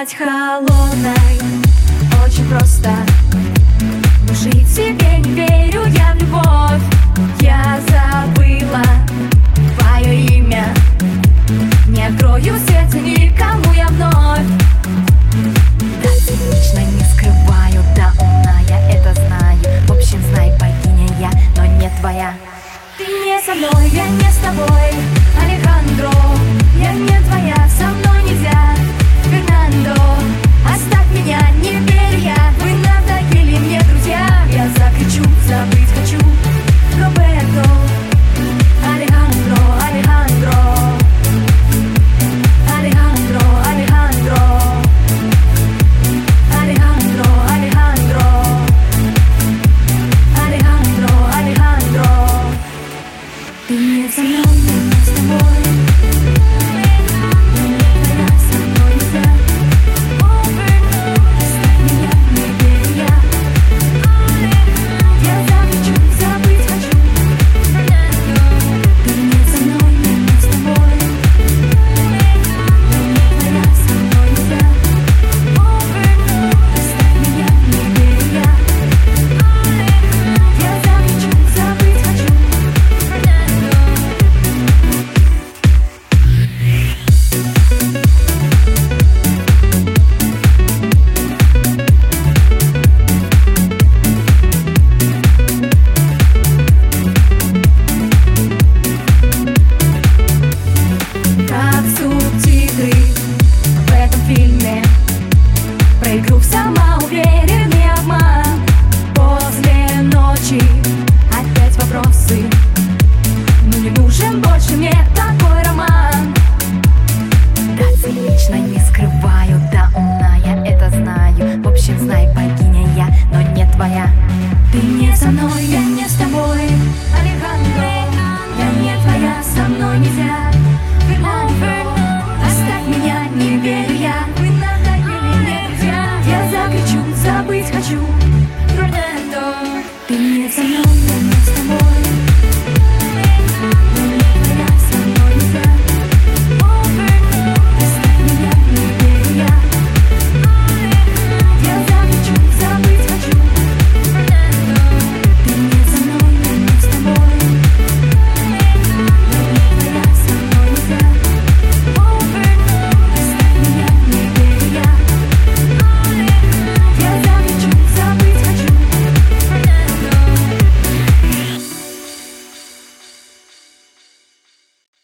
стать холодной. Очень просто. Жить себе не верю я в любовь. Я забыла твое имя. Не открою сердце никому я вновь. Да, цинично не скрываю, да, умная, это знаю. В общем, знай, богиня я, но не твоя. Ты не со мной, я не с тобой.